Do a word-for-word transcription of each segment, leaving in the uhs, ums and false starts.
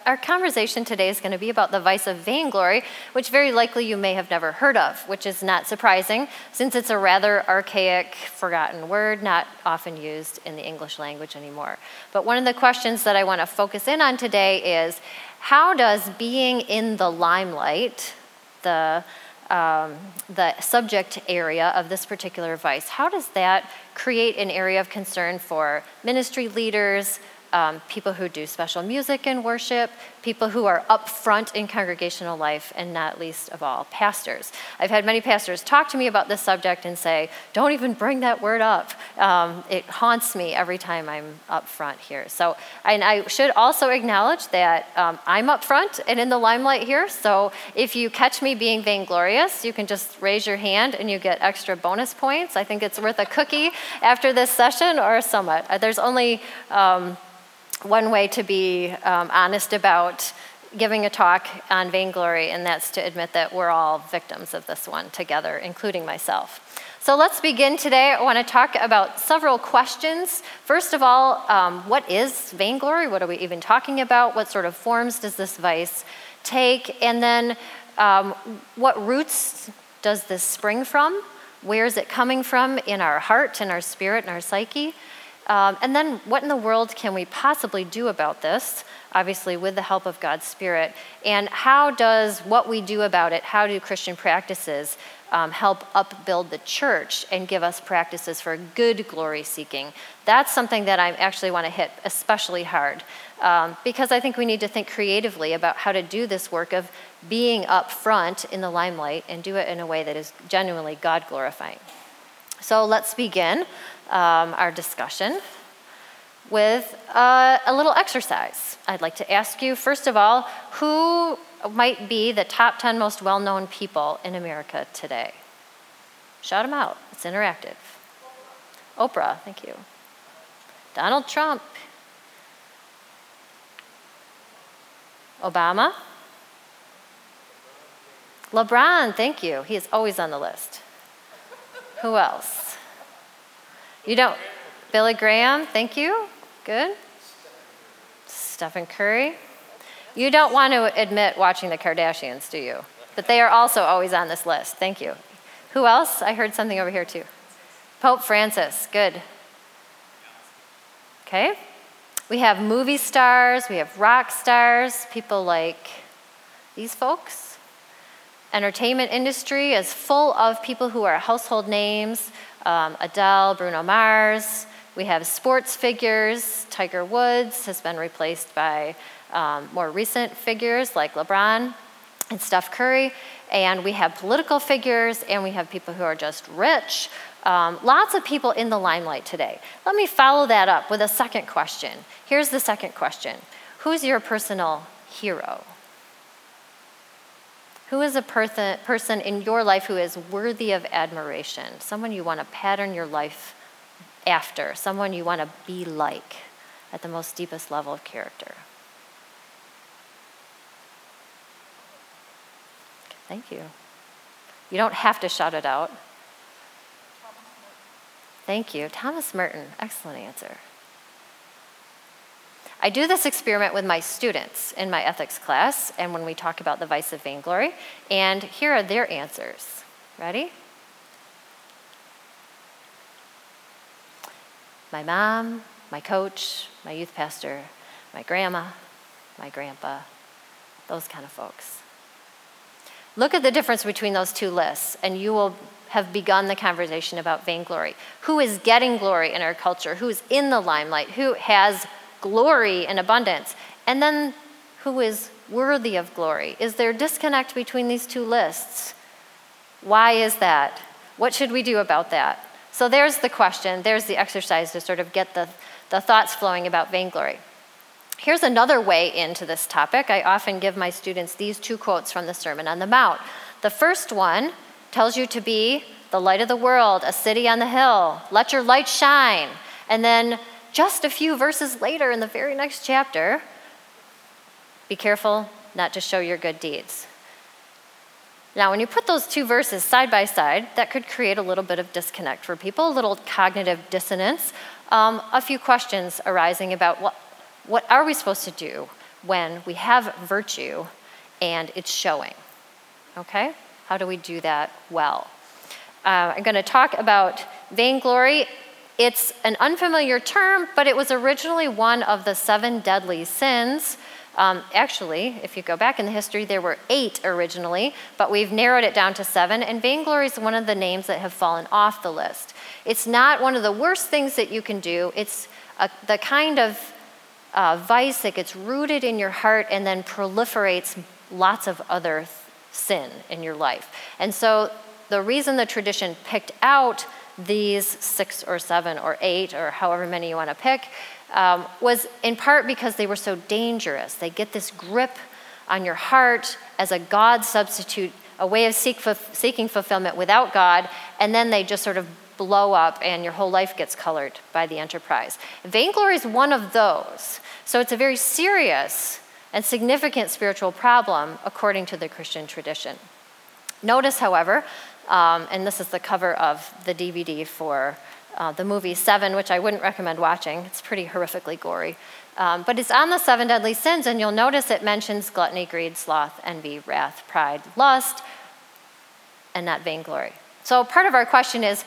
our conversation today is going to be about the vice of vainglory, which very likely you may have never heard of, which is not surprising since it's a rather archaic, forgotten word, not often used in the English language anymore. But one of the questions that I want to focus in on today is, how does being in the limelight, the Um, the subject area of this particular vice, how does that create an area of concern for ministry leaders, um, people who do special music and worship, people who are up front in congregational life, and not least of all, pastors? I've had many pastors talk to me about this subject and say, don't even bring that word up. Um, it haunts me every time I'm up front here. So, and I should also acknowledge that um, I'm up front and in the limelight here, so if you catch me being vainglorious, you can just raise your hand and you get extra bonus points. I think it's worth a cookie after this session or a summit. There's only um, one way to be um, honest about giving a talk on vainglory, and that's to admit that we're all victims of this one together, including myself. So let's begin today. I want to talk about several questions. First of all, um, what is vainglory? What are we even talking about? What sort of forms does this vice take? And then um, what roots does this spring from? Where is it coming from in our heart, in our spirit, in our psyche? Um, and then what in the world can we possibly do about this, obviously with the help of God's Spirit? And how does what we do about it, how do Christian practices um, help upbuild the church and give us practices for good glory seeking? That's something that I actually want to hit especially hard, um, because I think we need to think creatively about how to do this work of being up front in the limelight and do it in a way that is genuinely God glorifying. So let's begin Um, our discussion with uh, a little exercise. I'd like to ask you, first of all, who might be the top ten most well-known people in America today? Shout them out. It's interactive. Oprah, thank you. Donald Trump. Obama. LeBron, thank you. He is always on the list. Who else? You don't, Billy Graham, thank you, good. Stephen Curry. You don't want to admit watching the Kardashians, do you? But they are also always on this list, thank you. Who else? I heard something over here too. Pope Francis, good. Okay. We have movie stars, we have rock stars, people like these folks. Entertainment industry is full of people who are household names. Um, Adele, Bruno Mars. We have sports figures. Tiger Woods has been replaced by um, more recent figures like LeBron and Steph Curry. And we have political figures, and we have people who are just rich. Um, lots of people in the limelight today. Let me follow that up with a second question. Here's the second question. Who's your personal hero? Who is a person person in your life who is worthy of admiration? Someone you want to pattern your life after, someone you want to be like at the most deepest level of character. Thank you. You don't have to shout it out. Thank you. Thomas Merton, excellent answer. I do this experiment with my students in my ethics class and when we talk about the vice of vainglory, and here are their answers. Ready? My mom, my coach, my youth pastor, my grandma, my grandpa, those kind of folks. Look at the difference between those two lists, and you will have begun the conversation about vainglory. Who is getting glory in our culture? Who is in the limelight? Who has glory in abundance? And then who is worthy of glory? Is there disconnect between these two lists? Why is that? What should we do about that? So there's the question, there's the exercise to sort of get the, the thoughts flowing about vainglory. Here's another way into this topic. I often give my students these two quotes from the Sermon on the Mount. The first one tells you to be the light of the world, a city on the hill. Let your light shine. And then just a few verses later in the very next chapter, be careful not to show your good deeds. Now, when you put those two verses side by side, that could create a little bit of disconnect for people, a little cognitive dissonance, um, a few questions arising about what, what are we supposed to do when we have virtue and it's showing. Okay? How do we do that well? Uh, I'm going to talk about vainglory. It's an unfamiliar term, but it was originally one of the seven deadly sins. Um, actually, if you go back in the history, there were eight originally, but we've narrowed it down to seven, and vainglory is one of the names that have fallen off the list. It's not one of the worst things that you can do. It's a, the kind of uh, vice that gets rooted in your heart and then proliferates lots of other th- sin in your life. And so the reason the tradition picked out these six or seven or eight or however many you want to pick um, was in part because they were so dangerous. They get this grip on your heart as a God substitute, a way of seek, seeking fulfillment without God, and then they just sort of blow up and your whole life gets colored by the enterprise. Vainglory is one of those. So it's a very serious and significant spiritual problem according to the Christian tradition. Notice, however, Um, and this is the cover of the D V D for uh, the movie Seven, which I wouldn't recommend watching. It's pretty horrifically gory. Um, but it's on the seven deadly sins, and you'll notice it mentions gluttony, greed, sloth, envy, wrath, pride, lust, and not vainglory. So part of our question is,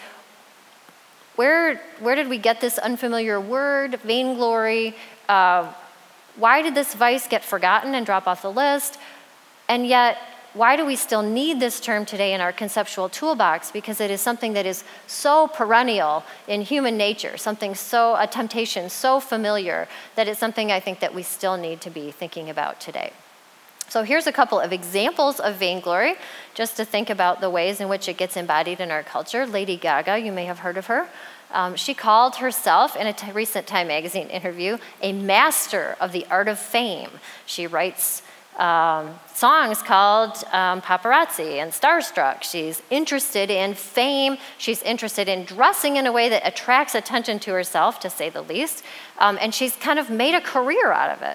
where, where did we get this unfamiliar word, vainglory? Uh, why did this vice get forgotten and drop off the list? And yet, why do we still need this term today in our conceptual toolbox? Because it is something that is so perennial in human nature, something so, a temptation so familiar, that it's something I think that we still need to be thinking about today. So here's a couple of examples of vainglory, just to think about the ways in which it gets embodied in our culture. Lady Gaga, you may have heard of her. Um, she called herself, in a t- recent Time magazine interview, a master of the art of fame. She writes Um, songs called um, Paparazzi and Starstruck. She's interested in fame. She's interested in dressing in a way that attracts attention to herself, to say the least. Um, and she's kind of made a career out of it.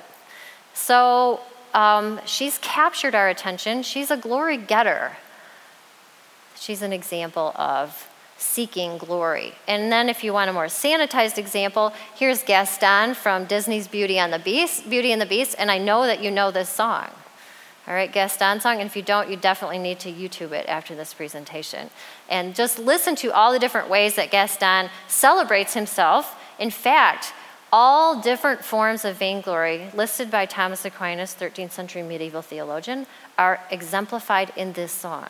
So um, she's captured our attention. She's a glory getter. She's an example of seeking glory. And then if you want a more sanitized example, here's Gaston from Disney's Beauty and the Beast, Beauty and the Beast, and I know that you know this song. All right, Gaston song, and if you don't, you definitely need to YouTube it after this presentation. And just listen to all the different ways that Gaston celebrates himself. In fact, all different forms of vainglory listed by Thomas Aquinas, thirteenth century medieval theologian, are exemplified in this song.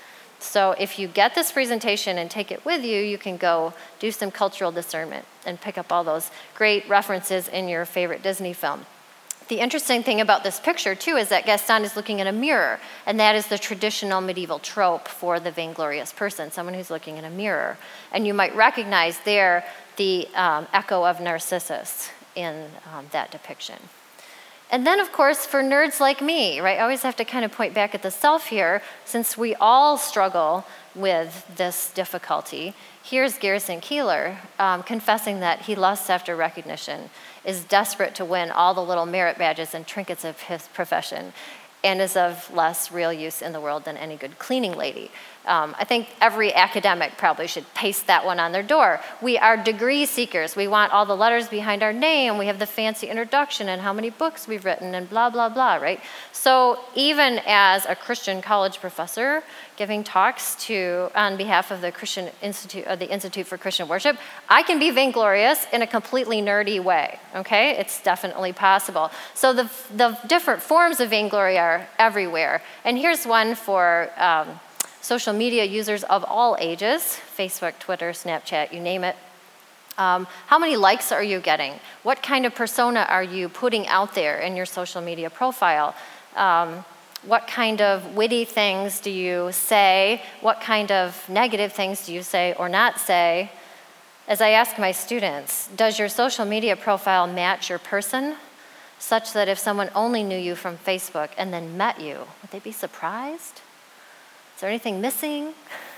So if you get this presentation and take it with you, you can go do some cultural discernment and pick up all those great references in your favorite Disney film. The interesting thing about this picture, too, is that Gaston is looking in a mirror, and that is the traditional medieval trope for the vainglorious person, someone who's looking in a mirror. And you might recognize there the um, echo of Narcissus in um, that depiction. And then, of course, for nerds like me, right, I always have to kind of point back at the self here, since we all struggle with this difficulty. Here's Garrison Keillor um, confessing that he lusts after recognition, is desperate to win all the little merit badges and trinkets of his profession, and is of less real use in the world than any good cleaning lady. Um, I think every academic probably should paste that one on their door. We are degree seekers. We want all the letters behind our name. We have the fancy introduction and how many books we've written and blah, blah, blah, right? So even as a Christian college professor giving talks to on behalf of the Christian Institute, or the Institute for Christian Worship, I can be vainglorious in a completely nerdy way, okay? It's definitely possible. So the, the different forms of vainglory are everywhere. And here's one for um, social media users of all ages, Facebook, Twitter, Snapchat, you name it. Um, how many likes are you getting? What kind of persona are you putting out there in your social media profile? Um, what kind of witty things do you say? What kind of negative things do you say or not say? As I ask my students, does your social media profile match your person? Such that if someone only knew you from Facebook and then met you, would they be surprised? Is there anything missing?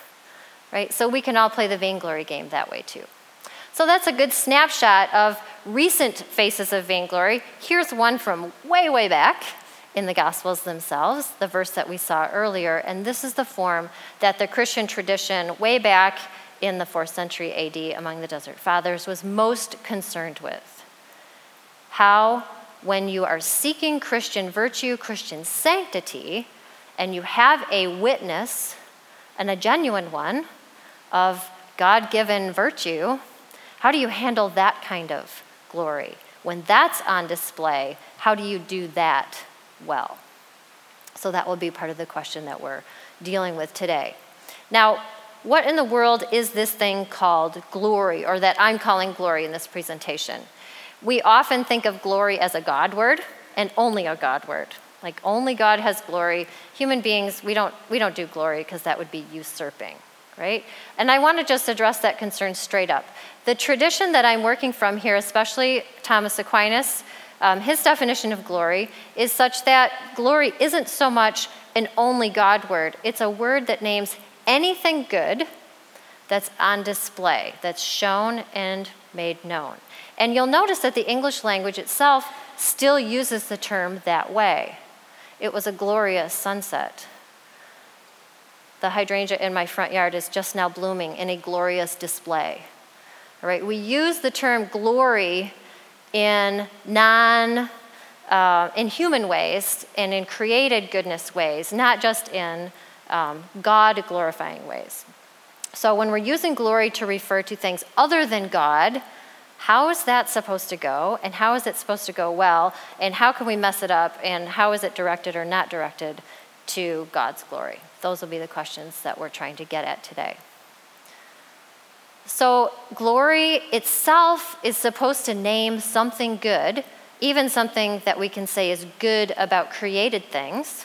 Right? So we can all play the vainglory game that way too. So that's a good snapshot of recent faces of vainglory. Here's one from way, way back in the Gospels themselves, the verse that we saw earlier. And this is the form that the Christian tradition way back in the fourth century A D among the Desert Fathers was most concerned with. How when you are seeking Christian virtue, Christian sanctity, and you have a witness, and a genuine one, of God-given virtue, how do you handle that kind of glory? When that's on display, how do you do that well? So that will be part of the question that we're dealing with today. Now, what in the world is this thing called glory, or that I'm calling glory in this presentation? We often think of glory as a God word, and only a God word. Like only God has glory. Human beings, we don't we don't do glory because that would be usurping, right? And I want to just address that concern straight up. The tradition that I'm working from here, especially Thomas Aquinas, um, his definition of glory is such that glory isn't so much an only God word. It's a word that names anything good that's on display, that's shown and made known. And you'll notice that the English language itself still uses the term that way. It was a glorious sunset. The hydrangea in my front yard is just now blooming in a glorious display. All right, we use the term glory in non, uh, in human ways and in created goodness ways, not just in um, God glorifying ways. So when we're using glory to refer to things other than God, how is that supposed to go, and how is it supposed to go well, and how can we mess it up, and how is it directed or not directed to God's glory? Those will be the questions that we're trying to get at today. So glory itself is supposed to name something good, even something that we can say is good about created things.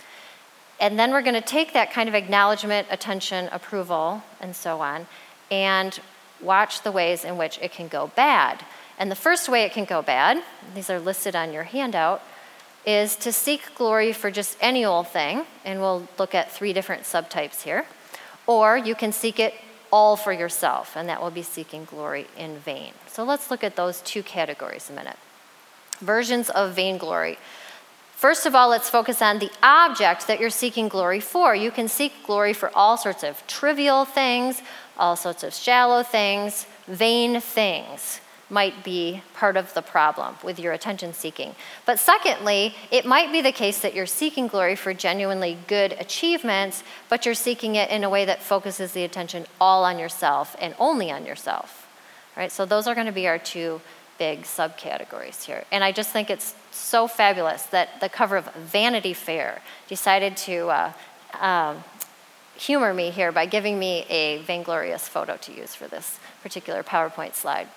And then we're going to take that kind of acknowledgement, attention, approval, and so on, and watch the ways in which it can go bad. And the first way it can go bad, these are listed on your handout, is to seek glory for just any old thing, and we'll look at three different subtypes here. Or you can seek it all for yourself, and that will be seeking glory in vain. So let's look at those two categories a minute. Versions of vainglory. First of all, let's focus on the object that you're seeking glory for. You can seek glory for all sorts of trivial things, all sorts of shallow things. Vain things might be part of the problem with your attention seeking. But secondly, it might be the case that you're seeking glory for genuinely good achievements, but you're seeking it in a way that focuses the attention all on yourself and only on yourself. Right? So those are going to be our two big subcategories here. And I just think it's so fabulous that the cover of Vanity Fair decided to uh, um, humor me here by giving me a vainglorious photo to use for this particular PowerPoint slide.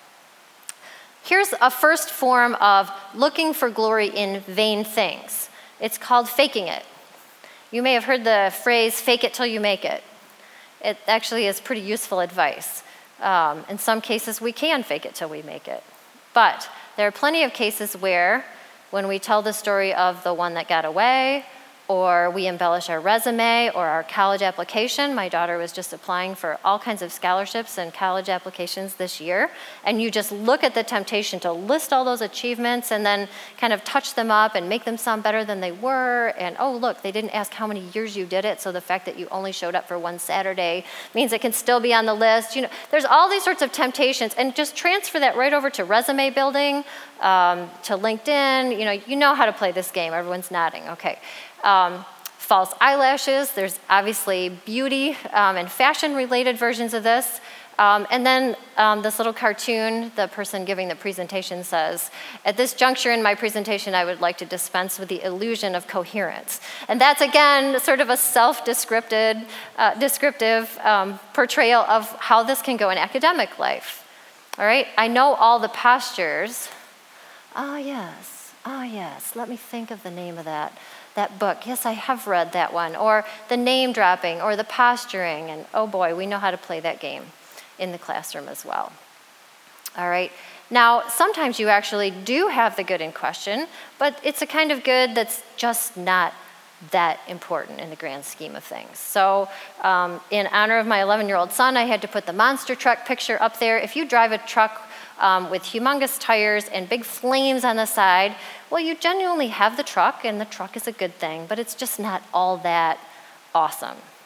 Here's a first form of looking for glory in vain things. It's called faking it. You may have heard the phrase, fake it till you make it. It actually is pretty useful advice. Um, in some cases, we can fake it till we make it. But there are plenty of cases where, when we tell the story of the one that got away, or we embellish our resume or our college application. My daughter was just applying for all kinds of scholarships and college applications this year. And you just look at the temptation to list all those achievements and then kind of touch them up and make them sound better than they were. And oh, look, they didn't ask how many years you did it. So the fact that you only showed up for one Saturday means it can still be on the list. You know, there's all these sorts of temptations. And just transfer that right over to resume building, um, to LinkedIn. You know, you know how to play this game. Everyone's nodding. Okay. Um, false eyelashes, there's obviously beauty um, and fashion-related versions of this. Um, and then um, this little cartoon, the person giving the presentation says, at this juncture in my presentation, I would like to dispense with the illusion of coherence. And that's, again, sort of a self-descriptive uh, descriptive, um, portrayal of how this can go in academic life. All right, I know all the postures. Ah, yes, ah, yes, let me think of the name of that. That book, yes, I have read that one, or the name dropping, or the posturing, and oh boy, we know how to play that game in the classroom as well. All right, now sometimes you actually do have the good in question, but it's a kind of good that's just not that important in the grand scheme of things. So um, in honor of my eleven-year-old son, I had to put the monster truck picture up there. If you drive a truck Um, with humongous tires and big flames on the side, well, you genuinely have the truck, and the truck is a good thing, but it's just not all that awesome.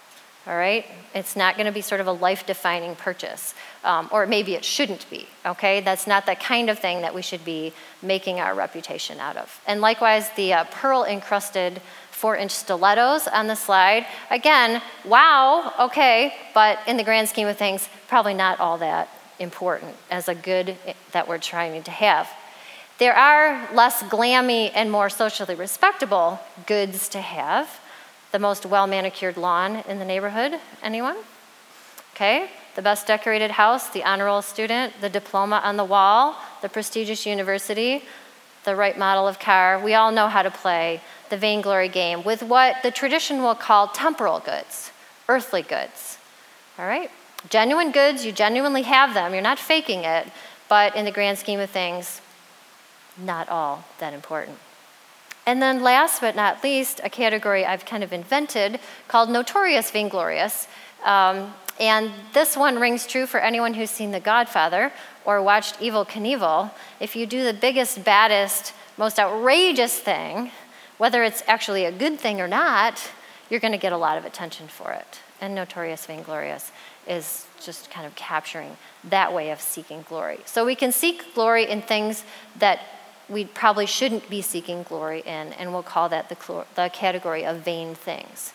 all right? It's not going to be sort of a life-defining purchase, um, or maybe it shouldn't be, okay? That's not the kind of thing that we should be making our reputation out of. And likewise, the uh, pearl-encrusted four-inch stilettos on the slide, again, wow, okay, but in the grand scheme of things, probably not all that important as a good that we're trying to have. There are less glammy and more socially respectable goods to have. The most well-manicured lawn in the neighborhood, anyone? Okay, the best decorated house, the honor roll student, the diploma on the wall, the prestigious university, the right model of car. We all know how to play the vainglory game with what the tradition will call temporal goods, earthly goods, all right? Genuine goods, you genuinely have them, you're not faking it, but in the grand scheme of things, not all that important. And then last but not least, a category I've kind of invented called notorious vainglorious. Um, and this one rings true for anyone who's seen The Godfather or watched Evel Knievel. If you do the biggest, baddest, most outrageous thing, whether it's actually a good thing or not, you're going to get a lot of attention for it. And notorious vainglorious is just kind of capturing that way of seeking glory. So we can seek glory in things that we probably shouldn't be seeking glory in, and we'll call that the, cl- the category of vain things.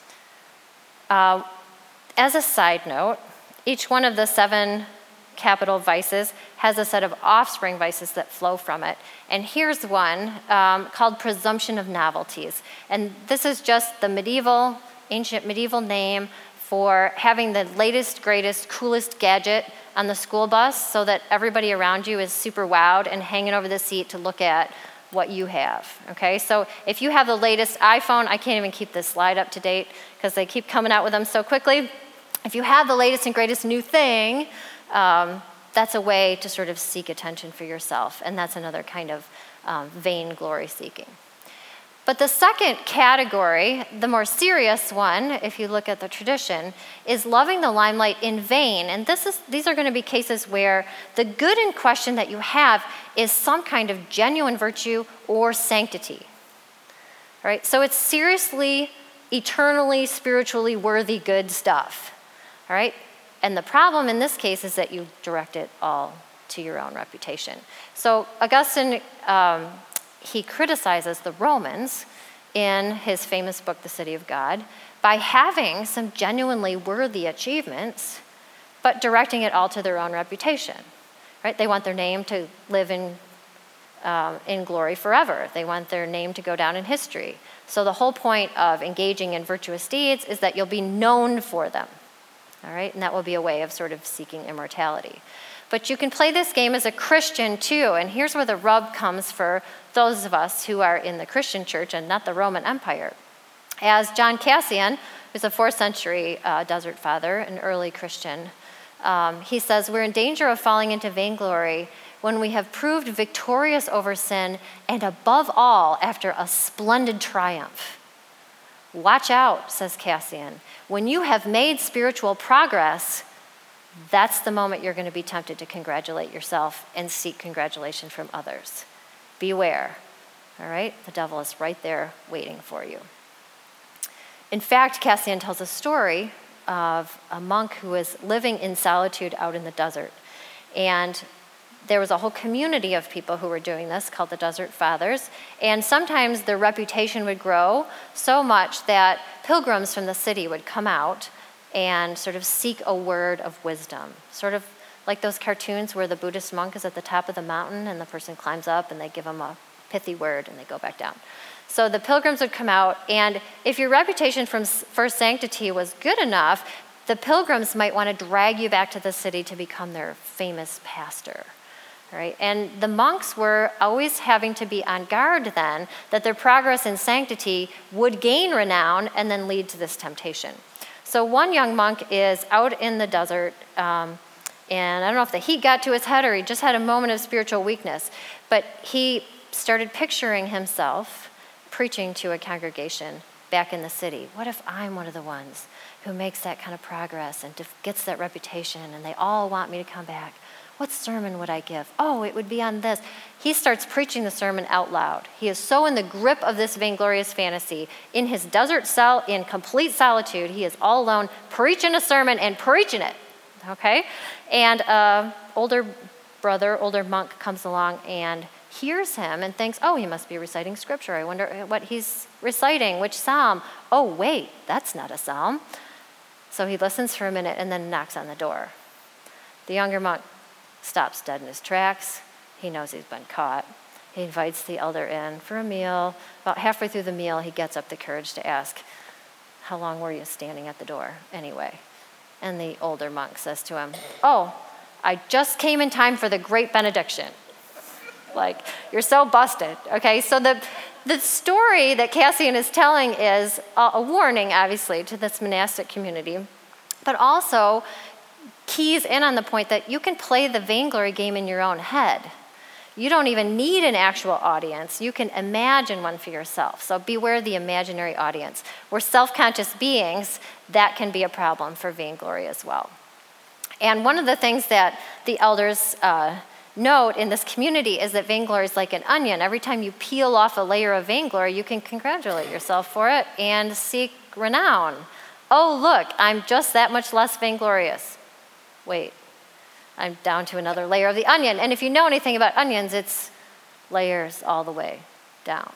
Uh, as a side note, each one of the seven capital vices has a set of offspring vices that flow from it. And here's one um, called presumption of novelties. And this is just the medieval, ancient medieval name for having the latest, greatest, coolest gadget on the school bus so that everybody around you is super wowed and hanging over the seat to look at what you have, okay? So if you have the latest iPhone, I can't even keep this slide up to date because they keep coming out with them so quickly. If you have the latest and greatest new thing, um, that's a way to sort of seek attention for yourself, and that's another kind of um, vain glory seeking. But the second category, the more serious one, if you look at the tradition, is loving the limelight in vain. And this is these are going to be cases where the good in question that you have is some kind of genuine virtue or sanctity. All right? So it's seriously, eternally, spiritually worthy good stuff. All right? And the problem in this case is that you direct it all to your own reputation. So Augustine, um, he criticizes the Romans in his famous book, The City of God, by having some genuinely worthy achievements, but directing it all to their own reputation, right? They want their name to live in, um, in glory forever. They want their name to go down in history. So the whole point of engaging in virtuous deeds is that you'll be known for them, all right? And that will be a way of sort of seeking immortality. But you can play this game as a Christian too, and here's where the rub comes for those of us who are in the Christian church and not the Roman Empire. As John Cassian, who's a fourth century uh, desert father, an early Christian, um, he says, we're in danger of falling into vainglory when we have proved victorious over sin and above all, after a splendid triumph. Watch out, says Cassian. When you have made spiritual progress, that's the moment you're going to be tempted to congratulate yourself and seek congratulation from others. Beware, all right? The devil is right there waiting for you. In fact, Cassian tells a story of a monk who was living in solitude out in the desert. And there was a whole community of people who were doing this called the Desert Fathers. And sometimes their reputation would grow so much that pilgrims from the city would come out and sort of seek a word of wisdom, sort of like those cartoons where the Buddhist monk is at the top of the mountain and the person climbs up and they give him a pithy word and they go back down. So the pilgrims would come out, and if your reputation from, for sanctity was good enough, the pilgrims might want to drag you back to the city to become their famous pastor. All right? And the monks were always having to be on guard then that their progress in sanctity would gain renown and then lead to this temptation. So one young monk is out in the desert, um, and I don't know if the heat got to his head or he just had a moment of spiritual weakness, but he started picturing himself preaching to a congregation back in the city. What if I'm one of the ones who makes that kind of progress and gets that reputation and they all want me to come back? What sermon would I give? Oh, it would be on this. He starts preaching the sermon out loud. He is so in the grip of this vainglorious fantasy. In his desert cell, in complete solitude, he is all alone, preaching a sermon and preaching it, okay? And an older brother, older monk comes along and hears him and thinks, oh, he must be reciting scripture. I wonder what he's reciting, which psalm. Oh, wait, that's not a psalm. So he listens for a minute and then knocks on the door. The younger monk stops dead in his tracks. He knows he's been caught. He invites the elder in for a meal. About halfway through the meal, he gets up the courage to ask, how long were you standing at the door anyway? And the older monk says to him, oh, I just came in time for the great benediction. Like, you're so busted, okay? So the the story that Cassian is telling is a, a warning, obviously, to this monastic community, but also keys in on the point that you can play the vainglory game in your own head. You don't even need an actual audience. You can imagine one for yourself. So beware the imaginary audience. We're self-conscious beings. That can be a problem for vainglory as well. And one of the things that the elders uh, note in this community is that vainglory is like an onion. Every time you peel off a layer of vainglory, you can congratulate yourself for it and seek renown. Oh, look, I'm just that much less vainglorious. Wait, I'm down to another layer of the onion. And if you know anything about onions, it's layers all the way down.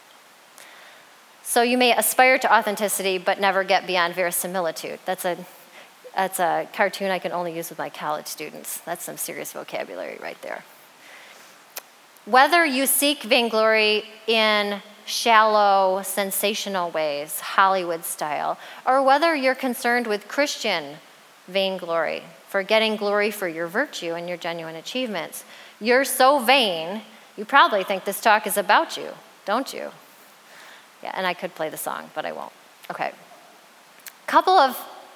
So you may aspire to authenticity, but never get beyond verisimilitude. That's a That's a cartoon I can only use with my college students. That's some serious vocabulary right there. Whether you seek vainglory in shallow, sensational ways, Hollywood style, or whether you're concerned with Christian vainglory, for getting glory for your virtue and your genuine achievements, you're so vain, you probably think this talk is about you, don't you? Yeah, and I could play the song, but I won't. Okay. Couple of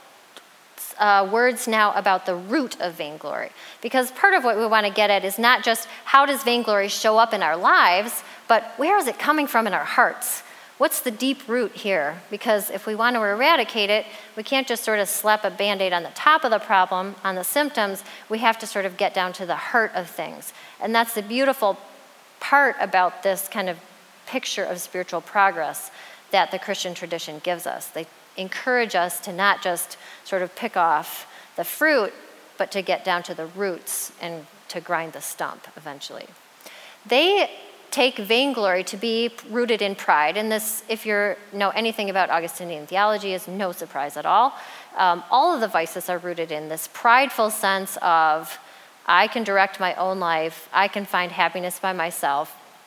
Uh, words now about the root of vainglory. Because part of what we want to get at is not just how does vainglory show up in our lives, but where is it coming from in our hearts? What's the deep root here? Because if we want to eradicate it, we can't just sort of slap a Band-Aid on the top of the problem, on the symptoms. We have to sort of get down to the heart of things. And that's the beautiful part about this kind of picture of spiritual progress that the Christian tradition gives us. They encourage us to not just sort of pick off the fruit, but to get down to the roots and to grind the stump eventually. They take vainglory to be rooted in pride, and this, if you know anything about Augustinian theology, is no surprise at all. Um, all of the vices are rooted in this prideful sense of, I can direct my own life, I can find happiness by myself,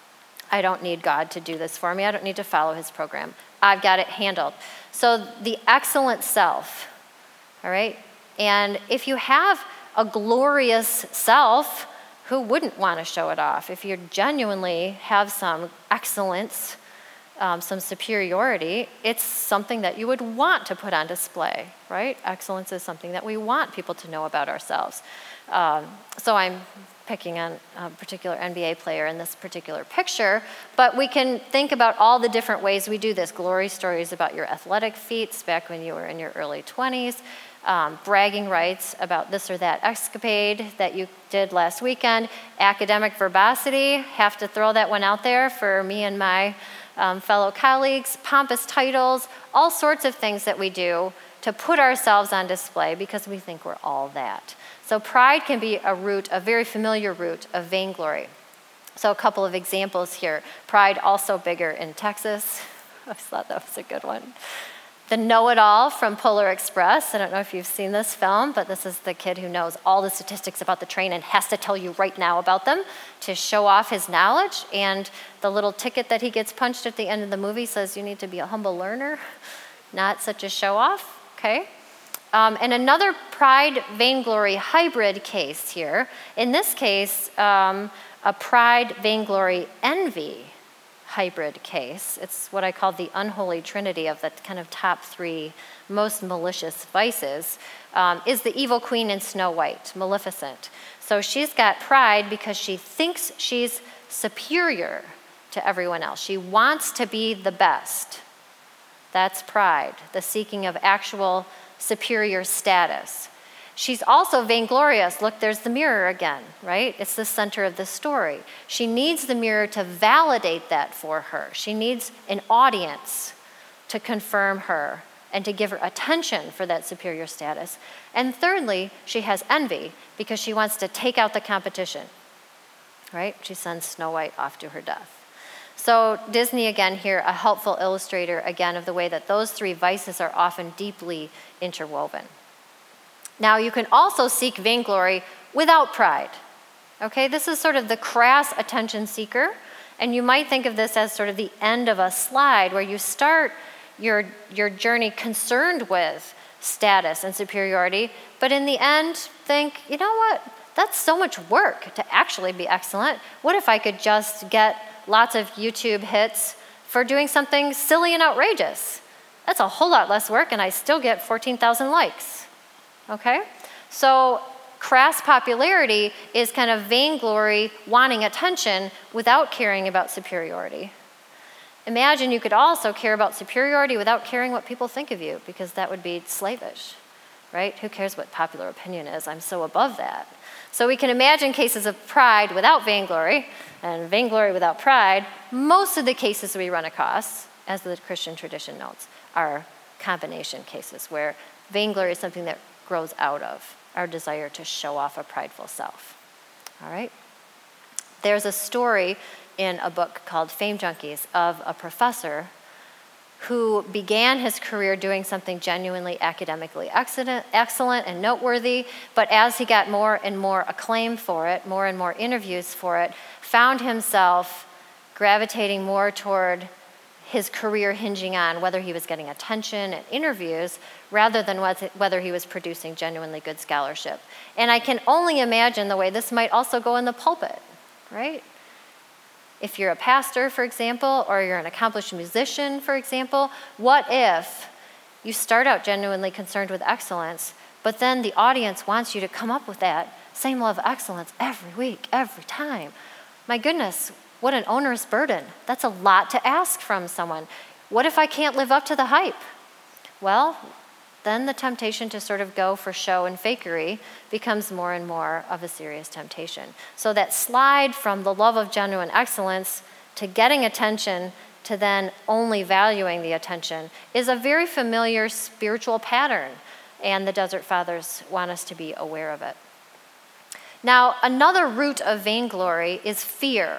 I don't need God to do this for me, I don't need to follow his program, I've got it handled. So the excellent self, all right? And if you have a glorious self, who wouldn't want to show it off? If you genuinely have some excellence, um, some superiority, it's something that you would want to put on display, right? Excellence is something that we want people to know about ourselves. Um, so I'm picking on a particular N B A player in this particular picture, but we can think about all the different ways we do this. Glory stories about your athletic feats back when you were in your early twenties, um, bragging rights about this or that escapade that you did last weekend, academic verbosity, have to throw that one out there for me and my um, fellow colleagues, pompous titles, all sorts of things that we do to put ourselves on display because we think we're all that. So pride can be a root, a very familiar root of vainglory. So a couple of examples here. Pride also bigger in Texas. I thought that was a good one. The Know-It-All from Polar Express. I don't know if you've seen this film, but this is the kid who knows all the statistics about the train and has to tell you right now about them to show off his knowledge. And the little ticket that he gets punched at the end of the movie says you need to be a humble learner, not such a show-off, okay? Um, and another pride vainglory hybrid case here. In this case, um, a pride vainglory envy hybrid case. It's what I call the unholy trinity of the kind of top three most malicious vices, um, is the evil queen in Snow White, Maleficent. So she's got pride because she thinks she's superior to everyone else. She wants to be the best. That's pride, the seeking of actual superior status. She's also vainglorious. Look, there's the mirror again, right? It's the center of the story. She needs the mirror to validate that for her. She needs an audience to confirm her and to give her attention for that superior status. And thirdly, she has envy because she wants to take out the competition, right? She sends Snow White off to her death. So Disney, again, here, a helpful illustrator, again, of the way that those three vices are often deeply interwoven. Now, you can also seek vainglory without pride. Okay, this is sort of the crass attention seeker, and you might think of this as sort of the end of a slide where you start your, your journey concerned with status and superiority, but in the end think, you know what, that's so much work to actually be excellent. What if I could just get lots of YouTube hits for doing something silly and outrageous? That's a whole lot less work, and I still get fourteen thousand likes. Okay? So crass popularity is kind of vainglory, wanting attention without caring about superiority. Imagine you could also care about superiority without caring what people think of you, because that would be slavish, right? Who cares what popular opinion is? I'm so above that. So we can imagine cases of pride without vainglory and vainglory without pride. Most of the cases we run across, as the Christian tradition notes, are combination cases where vainglory is something that grows out of our desire to show off a prideful self. All right? There's a story in a book called Fame Junkies of a professor who began his career doing something genuinely academically excellent and noteworthy, but as he got more and more acclaim for it, more and more interviews for it, found himself gravitating more toward his career hinging on whether he was getting attention and interviews rather than whether he was producing genuinely good scholarship. And I can only imagine the way this might also go in the pulpit, right? If you're a pastor, for example, or you're an accomplished musician, for example, what if you start out genuinely concerned with excellence, but then the audience wants you to come up with that same level of excellence every week, every time? My goodness, what an onerous burden. That's a lot to ask from someone. What if I can't live up to the hype? Well, then the temptation to sort of go for show and fakery becomes more and more of a serious temptation. So that slide from the love of genuine excellence to getting attention to then only valuing the attention is a very familiar spiritual pattern, and the Desert Fathers want us to be aware of it. Now, another root of vainglory is fear.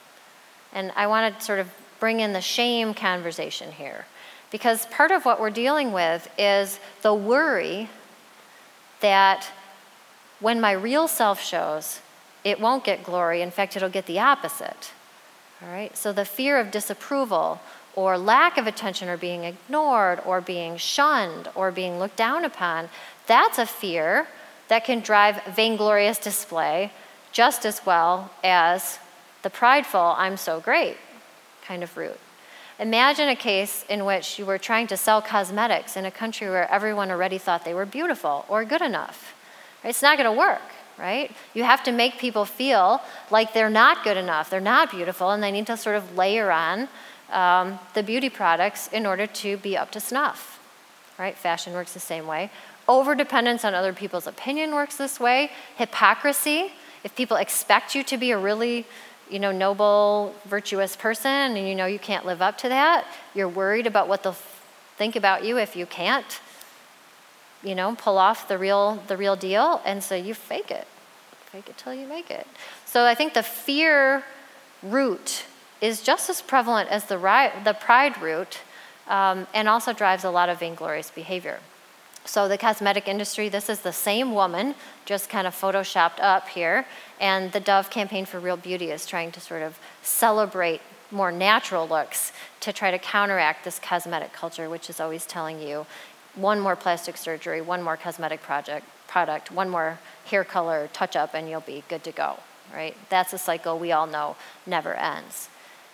And I want to sort of bring in the shame conversation here, because part of what we're dealing with is the worry that when my real self shows, it won't get glory. In fact, it'll get the opposite. All right? So the fear of disapproval or lack of attention or being ignored or being shunned or being looked down upon, that's a fear that can drive vainglorious display just as well as the prideful, I'm so great kind of root. Imagine a case in which you were trying to sell cosmetics in a country where everyone already thought they were beautiful or good enough. It's not going to work, right? You have to make people feel like they're not good enough, they're not beautiful, and they need to sort of layer on um, the beauty products in order to be up to snuff, right? Fashion works the same way. Overdependence on other people's opinion works this way. Hypocrisy, if people expect you to be a really you know, noble, virtuous person, and you know you can't live up to that, you're worried about what they'll think about you if you can't, you know, pull off the real, the real deal, and so you fake it. Fake it till you make it. So I think the fear root is just as prevalent as the, ri- the pride root, um, and also drives a lot of vainglorious behavior. So the cosmetic industry, this is the same woman, just kind of photoshopped up here, and the Dove Campaign for Real Beauty is trying to sort of celebrate more natural looks to try to counteract this cosmetic culture, which is always telling you one more plastic surgery, one more cosmetic project, product, one more hair color touch-up, and you'll be good to go, right? That's a cycle we all know never ends.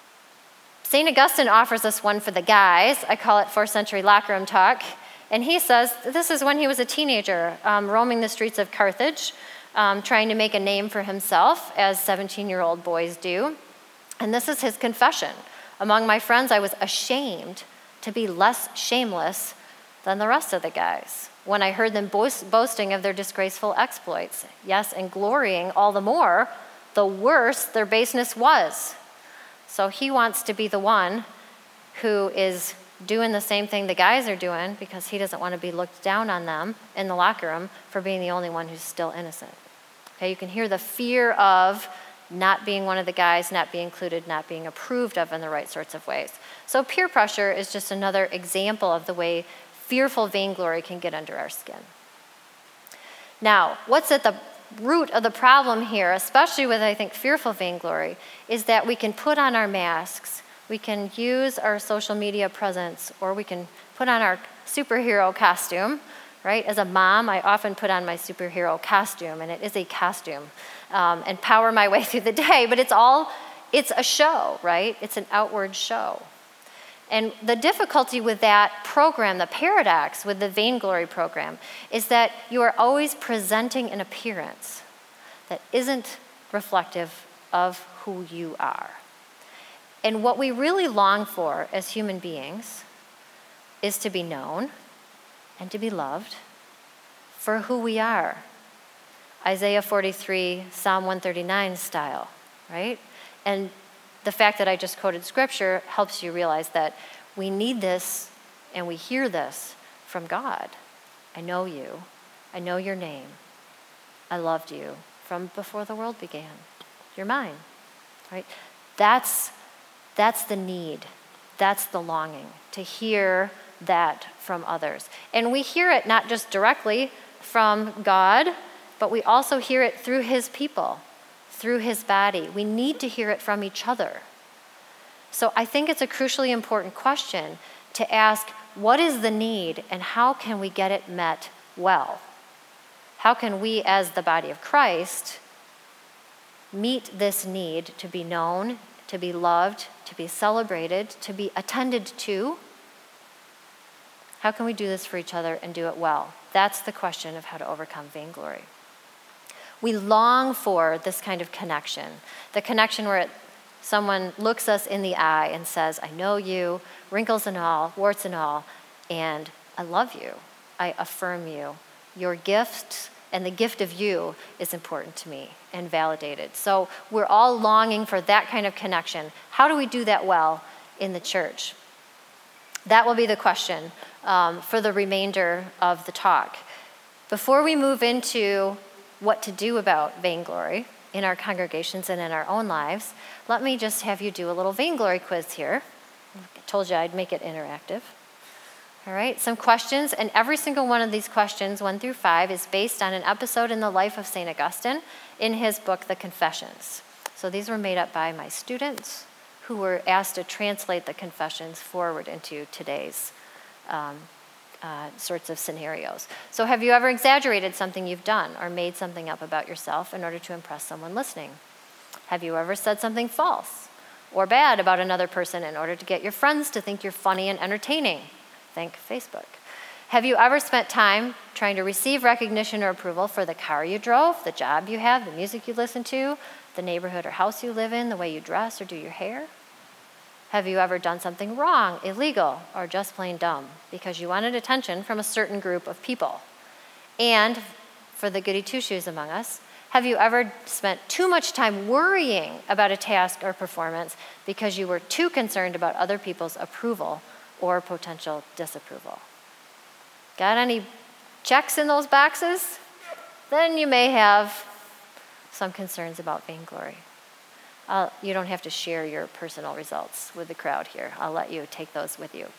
Saint Augustine offers us one for the guys. I call it fourth century locker room talk. And he says this is when he was a teenager, um, roaming the streets of Carthage, um, trying to make a name for himself, as seventeen-year-old boys do. And this is his confession. Among my friends, I was ashamed to be less shameless than the rest of the guys. When I heard them boast, boasting of their disgraceful exploits, yes, and glorying all the more, the worse their baseness was. So he wants to be the one who is doing the same thing the guys are doing because he doesn't want to be looked down on them in the locker room for being the only one who's still innocent. Okay, you can hear the fear of not being one of the guys, not being included, not being approved of in the right sorts of ways. So peer pressure is just another example of the way fearful vainglory can get under our skin. Now, what's at the root of the problem here, especially with, I think, fearful vainglory, is that we can put on our masks, we can use our social media presence, or we can put on our superhero costume, right? As a mom, I often put on my superhero costume, and it is a costume, um, and power my way through the day, but it's all, it's a show, right? It's an outward show. And the difficulty with that program, the paradox with the vainglory program, is that you are always presenting an appearance that isn't reflective of who you are. And what we really long for as human beings is to be known and to be loved for who we are. Isaiah forty-three, Psalm one thirty-nine style, right? And the fact that I just quoted scripture helps you realize that we need this and we hear this from God. I know you. I know your name. I loved you from before the world began. You're mine, right? That's, that's the need. That's the longing, to hear that from others. And we hear it not just directly from God, but we also hear it through his people, through his body. We need to hear it from each other. So I think it's a crucially important question to ask, what is the need and how can we get it met well? How can we, as the body of Christ, meet this need to be known, to be loved, to be celebrated, to be attended to? How can we do this for each other and do it well? That's the question of how to overcome vainglory. We long for this kind of connection, the connection where it, someone looks us in the eye and says, I know you, wrinkles and all, warts and all, and I love you. I affirm you. Your gift and the gift of you is important to me and validated. So we're all longing for that kind of connection. How do we do that well in the church? That will be the question um, for the remainder of the talk. Before we move into what to do about vainglory in our congregations and in our own lives, let me just have you do a little vainglory quiz here. I told you I'd make it interactive. All right, some questions, and every single one of these questions, one through five, is based on an episode in the life of Saint Augustine in his book, The Confessions. So these were made up by my students who were asked to translate the Confessions forward into today's um, uh, sorts of scenarios. So have you ever exaggerated something you've done or made something up about yourself in order to impress someone listening? Have you ever said something false or bad about another person in order to get your friends to think you're funny and entertaining? Think Facebook. Have you ever spent time trying to receive recognition or approval for the car you drove, the job you have, the music you listen to, the neighborhood or house you live in, the way you dress or do your hair? Have you ever done something wrong, illegal, or just plain dumb because you wanted attention from a certain group of people? And for the goody two-shoes among us, have you ever spent too much time worrying about a task or performance because you were too concerned about other people's approval or potential disapproval? Got any checks in those boxes? Then you may have some concerns about vainglory. Uh, you don't have to share your personal results with the crowd here. I'll let you take those with you.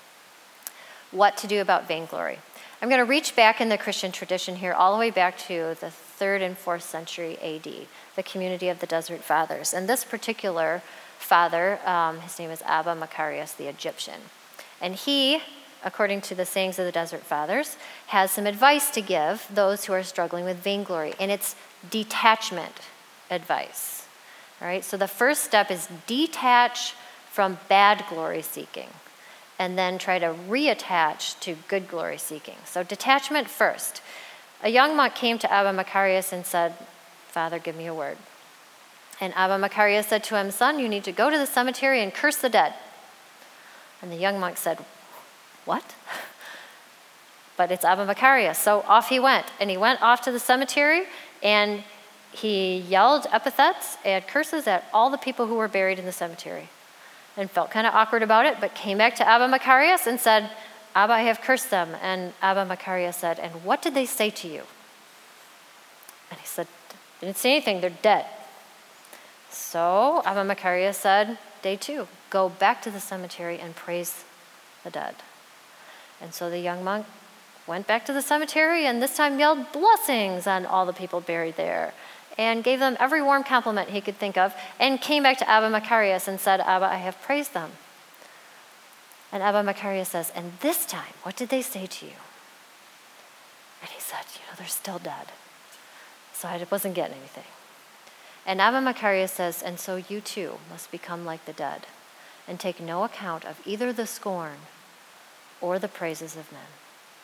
What to do about vainglory? I'm going to reach back in the Christian tradition here all the way back to the third and fourth century A D, the community of the Desert Fathers. And this particular father, um, his name is Abba Macarius the Egyptian. And he, according to the sayings of the Desert Fathers, has some advice to give those who are struggling with vainglory, and it's detachment advice. All right, so the first step is detach from bad glory seeking, and then try to reattach to good glory seeking. So detachment first. A young monk came to Abba Macarius and said, Father, give me a word. And Abba Macarius said to him, Son, you need to go to the cemetery and curse the dead. And the young monk said, What? but it's Abba Macarius. So off he went, and he went off to the cemetery, and he yelled epithets and curses at all the people who were buried in the cemetery, and felt kind of awkward about it, but came back to Abba Macarius and said, Abba, I have cursed them. And Abba Macarius said, and what did they say to you? And he said, they didn't say anything, they're dead. So Abba Macarius said, day two, go back to the cemetery and praise the dead. And so the young monk went back to the cemetery and this time yelled blessings on all the people buried there and gave them every warm compliment he could think of and came back to Abba Macarius and said, Abba, I have praised them. And Abba Macarius says, and this time, what did they say to you? And he said, you know, they're still dead. So I wasn't getting anything. And Abba Macarius says, and so you too must become like the dead and take no account of either the scorn or the praises of men.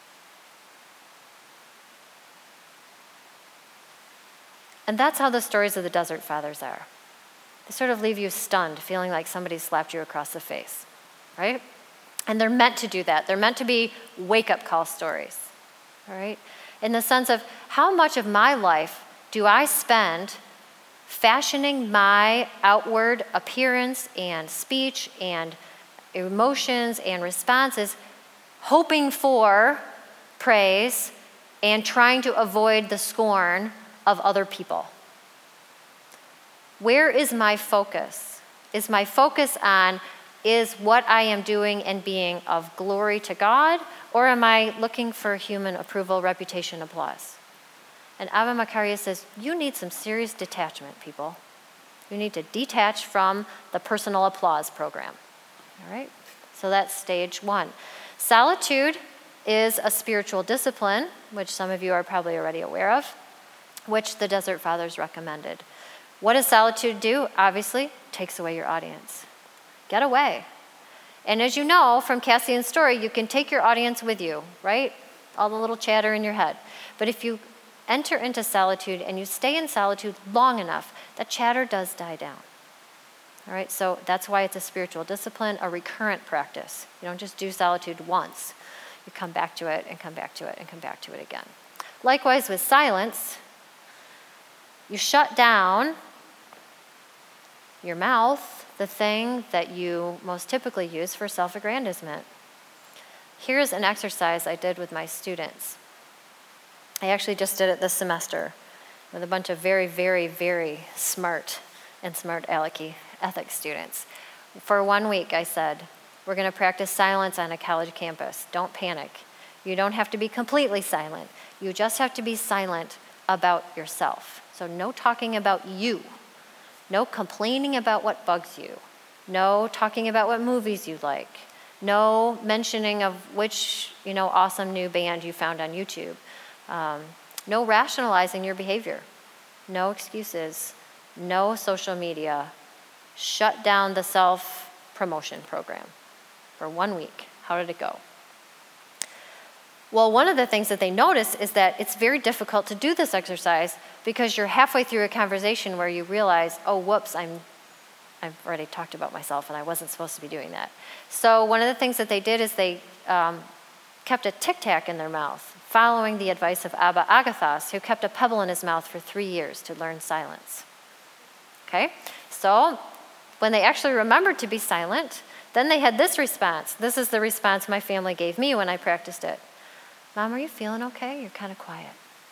And that's how the stories of the Desert Fathers are. They sort of leave you stunned, feeling like somebody slapped you across the face, right? And they're meant to do that. They're meant to be wake-up call stories, all right? In the sense of how much of my life do I spend fashioning my outward appearance and speech and emotions and responses, hoping for praise and trying to avoid the scorn of other people? Where is my focus? Is my focus on, is what I am doing and being of glory to God, or am I looking for human approval, reputation, applause? And Abba Macarius says, you need some serious detachment, people. You need to detach from the personal applause program. All right? So that's stage one. Solitude is a spiritual discipline, which some of you are probably already aware of, which the Desert Fathers recommended. What does solitude do? Obviously, takes away your audience. Get away. And as you know from Cassian's story, you can take your audience with you, right? All the little chatter in your head. But if you enter into solitude and you stay in solitude long enough, that chatter does die down. All right, so that's why it's a spiritual discipline, a recurrent practice. You don't just do solitude once. You come back to it and come back to it and come back to it again. Likewise with silence, you shut down your mouth, the thing that you most typically use for self-aggrandizement. Here's an exercise I did with my students. I actually just did it this semester with a bunch of very, very, very smart and smart alecky ethics students. For one week, I said, we're going to practice silence on a college campus. Don't panic. You don't have to be completely silent. You just have to be silent about yourself. So no talking about you. No complaining about what bugs you. No talking about what movies you like. No mentioning of which, you know, awesome new band you found on YouTube. Um, no rationalizing your behavior. No excuses. No social media. Shut down the self-promotion program for one week. How did it go? Well, one of the things that they notice is that it's very difficult to do this exercise because you're halfway through a conversation where you realize, oh, whoops, I'm, I've already talked about myself and I wasn't supposed to be doing that. So one of the things that they did is they um, kept a tic-tac in their mouth, following the advice of Abba Agathos, who kept a pebble in his mouth for three years to learn silence. Okay? So when they actually remembered to be silent, then they had this response. This is the response my family gave me when I practiced it. Mom, are you feeling okay? You're kind of quiet.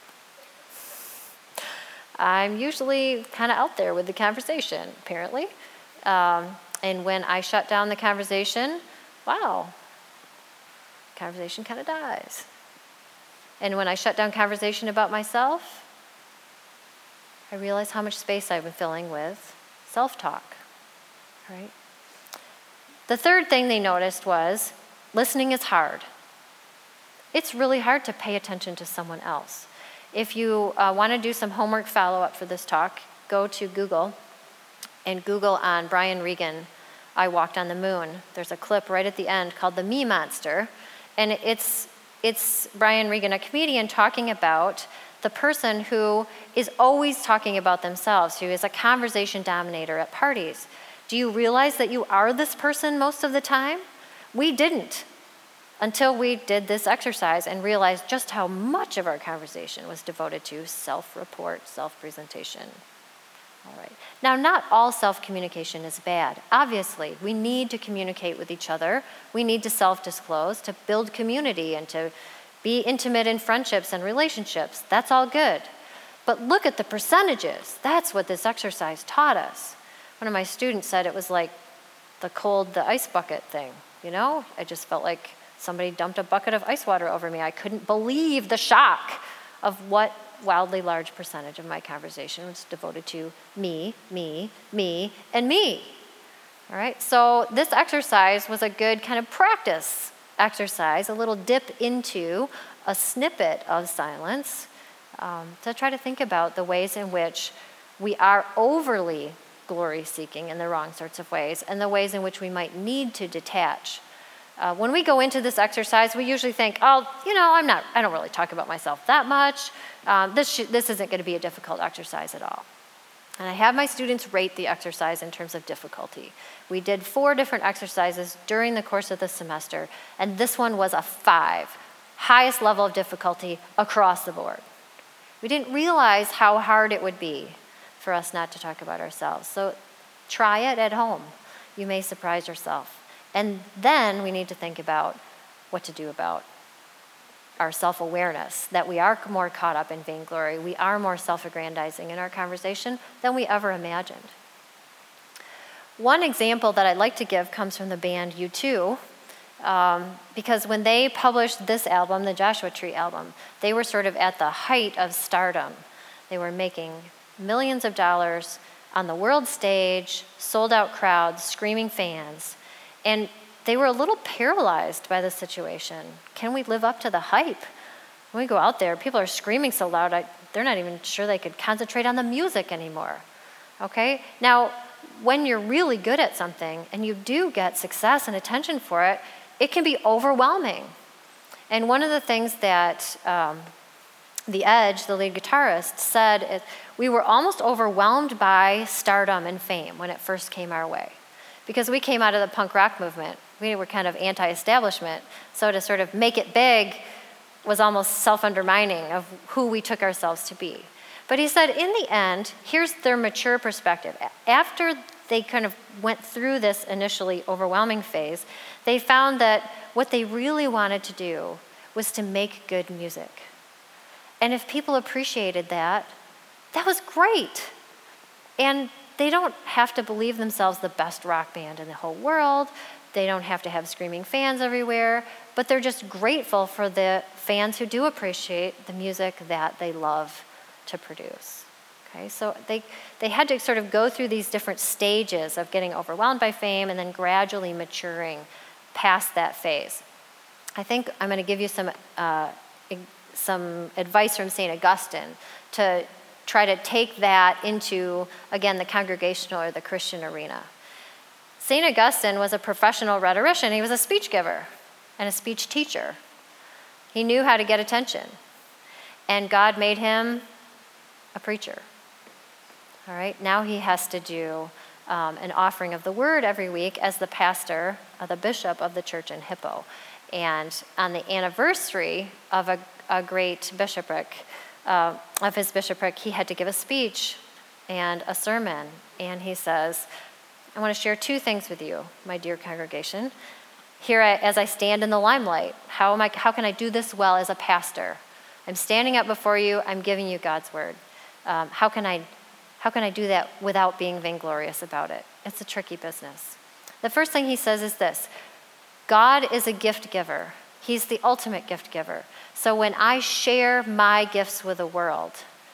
I'm usually kind of out there with the conversation, apparently. Um, and when I shut down the conversation, wow, conversation kind of dies. And when I shut down conversation about myself, I realize how much space I've been filling with self-talk, right? The third thing they noticed was listening is hard. It's really hard to pay attention to someone else. If you uh, want to do some homework follow-up for this talk, go to Google and Google on Brian Regan, I Walked on the Moon. There's a clip right at the end called The Me Monster, and it's it's Brian Regan, a comedian, talking about the person who is always talking about themselves, who is a conversation dominator at parties. Do you realize that you are this person most of the time? We didn't. until we did this exercise and realized just how much of our conversation was devoted to self-report, self-presentation. All right. Now, not all self-communication is bad. Obviously, we need to communicate with each other. We need to self-disclose, to build community, and to be intimate in friendships and relationships. That's all good. But look at the percentages. That's what this exercise taught us. One of my students said it was like the cold, the ice bucket thing. You know, I just felt like somebody dumped a bucket of ice water over me. I couldn't believe the shock of what wildly large percentage of my conversation was devoted to me, me, me, and me. All right, so this exercise was a good kind of practice exercise, a little dip into a snippet of silence um, to try to think about the ways in which we are overly glory-seeking in the wrong sorts of ways, and the ways in which we might need to detach. Uh, when we go into this exercise, we usually think, oh, you know, I'm not, I don't really talk about myself that much. Um, this, sh- this isn't going to be a difficult exercise at all. And I have my students rate the exercise in terms of difficulty. We did four different exercises during the course of the semester, and this one was a five, highest level of difficulty across the board. We didn't realize how hard it would be for us not to talk about ourselves. So try it at home. You may surprise yourself. And then we need to think about what to do about our self-awareness, that we are more caught up in vainglory. We are more self-aggrandizing in our conversation than we ever imagined. One example that I'd like to give comes from the band U two, um, because when they published this album, the Joshua Tree album, they were sort of at the height of stardom. They were making millions of dollars on the world stage, sold-out crowds, screaming fans. And they were a little paralyzed by the situation. Can we live up to the hype? When we go out there, people are screaming so loud, I, they're not even sure they could concentrate on the music anymore. Okay? Now, when you're really good at something and you do get success and attention for it, it can be overwhelming. And one of the things that um, The Edge, the lead guitarist, said is, we were almost overwhelmed by stardom and fame when it first came our way. Because we came out of the punk rock movement. We were kind of anti-establishment. So to sort of make it big was almost self-undermining of who we took ourselves to be. But he said, in the end, here's their mature perspective. After they kind of went through this initially overwhelming phase, they found that what they really wanted to do was to make good music. And if people appreciated that, that was great. And they don't have to believe themselves the best rock band in the whole world. They don't have to have screaming fans everywhere, but they're just grateful for the fans who do appreciate the music that they love to produce. Okay, so they, they had to sort of go through these different stages of getting overwhelmed by fame and then gradually maturing past that phase. I think I'm going to give you some, uh, some advice from Saint Augustine to try to take that into, again, the congregational or the Christian arena. Saint Augustine was a professional rhetorician. He was a speech giver and a speech teacher. He knew how to get attention. And God made him a preacher. All right, now he has to do um, an offering of the word every week as the pastor, uh, the bishop of the church in Hippo. And on the anniversary of a, a great bishopric, Uh, of his bishopric, he had to give a speech and a sermon. And he says, I want to share two things with you, my dear congregation. Here, I, as I stand in the limelight, how am I? How can I do this well as a pastor? I'm standing up before you. I'm giving you God's word. Um, how can I? How can I do that without being vainglorious about it? It's a tricky business. The first thing he says is this: God is a gift giver. He's the ultimate gift giver. So when I share my gifts with the world,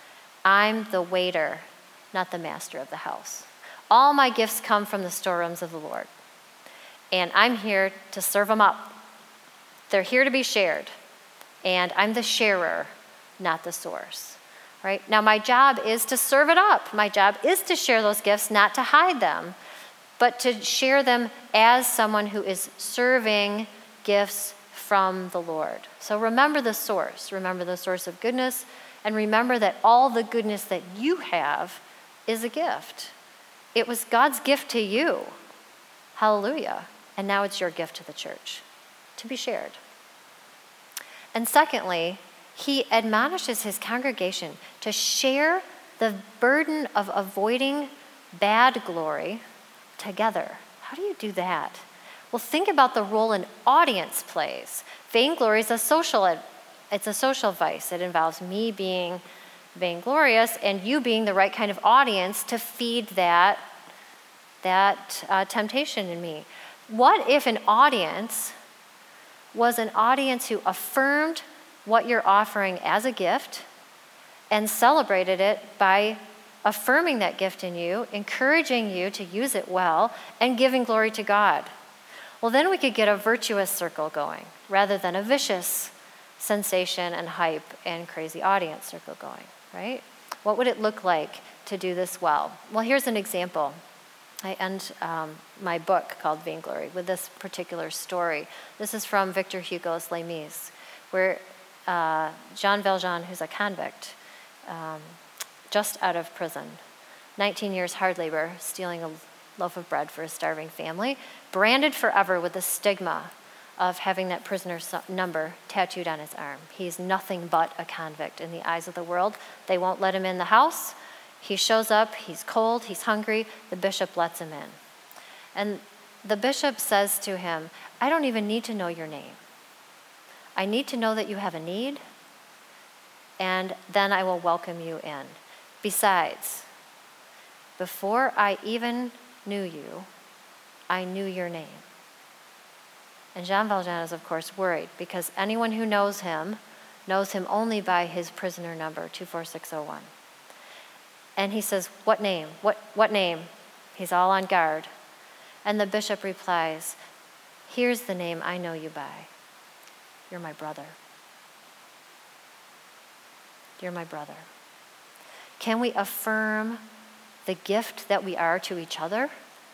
I'm the waiter, not the master of the house. All my gifts come from the storerooms of the Lord. And I'm here to serve them up. They're here to be shared. And I'm the sharer, not the source. Right? Now my job is to serve it up. My job is to share those gifts, not to hide them, but to share them as someone who is serving gifts from the Lord. So remember the source. Remember the source of goodness, and remember that all the goodness that you have is a gift. It was God's gift to you. Hallelujah. And now it's your gift to the church to be shared. And secondly, he admonishes his congregation to share the burden of avoiding bad glory together. How do you do that? Well, think about the role an audience plays. Vainglory is a social, it's a social vice. It involves me being vainglorious and you being the right kind of audience to feed that, that uh, temptation in me. What if an audience was an audience who affirmed what you're offering as a gift and celebrated it by affirming that gift in you, encouraging you to use it well, and giving glory to God? Well, then we could get a virtuous circle going rather than a vicious sensation and hype and crazy audience circle going, right? What would it look like to do this well? Well, here's an example. I end um, my book called Vainglory with this particular story. This is from Victor Hugo's Les Mis, where uh, Jean Valjean, who's a convict, um, just out of prison, nineteen years hard labor, stealing a loaf of bread for a starving family, branded forever with the stigma of having that prisoner's number tattooed on his arm. He's nothing but a convict in the eyes of the world. They won't let him in the house. He shows up, he's cold, he's hungry, the bishop lets him in. And the bishop says to him, I don't even need to know your name. I need to know that you have a need, and then I will welcome you in. Besides, before I even knew you, I knew your name. And Jean Valjean is, of course, worried because anyone who knows him knows him only by his prisoner number, two four six oh one. And he says, what name? What, what name? He's all on guard. And the bishop replies, here's the name I know you by. You're my brother. You're my brother. Can we affirm the gift that we are to each other?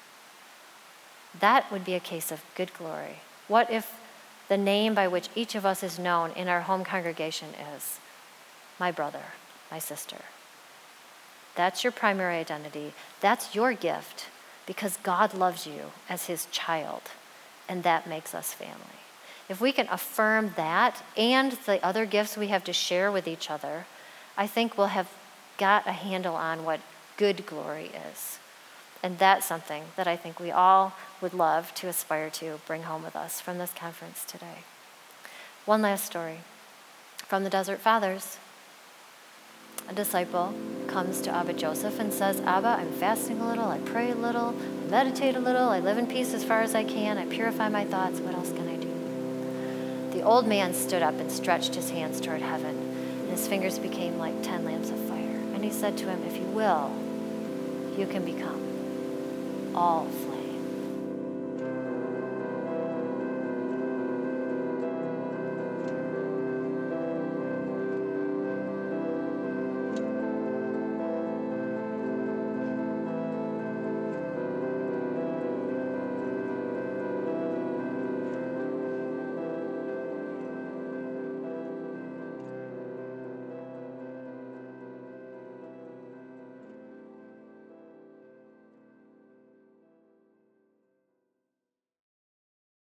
That would be a case of good glory. What if the name by which each of us is known in our home congregation is my brother, my sister? That's your primary identity. That's your gift because God loves you as his child, and that makes us family. If we can affirm that and the other gifts we have to share with each other, I think we'll have got a handle on what good glory is. And that's something that I think we all would love to aspire to bring home with us from this conference today. One last story from the Desert Fathers. A disciple comes to Abba Joseph and says, Abba, I'm fasting a little, I pray a little, I meditate a little, I live in peace as far as I can, I purify my thoughts, what else can I do? The old man stood up and stretched his hands toward heaven, and his fingers became like ten lamps of fire. And he said to him, if you will, you can become all flesh.